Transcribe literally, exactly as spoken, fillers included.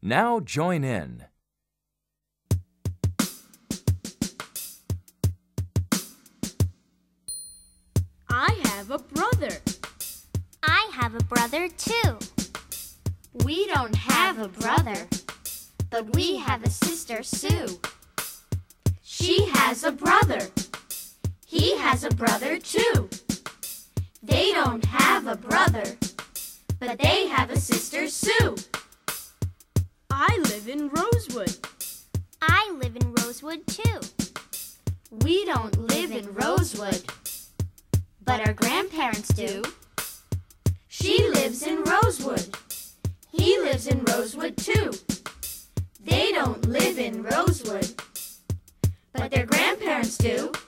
Now join in. I have a brother. I have a brother too. We don't have a brother, but we have a sister, Sue. She has a brother. He has a brother too. They don't have a brother, but they have a sister, Sue. I live in Rosewood. I live in Rosewood too. We don't live in Rosewood, but our grandparents do. She lives in Rosewood. He lives in Rosewood too. They don't live in Rosewood, but their grandparents do.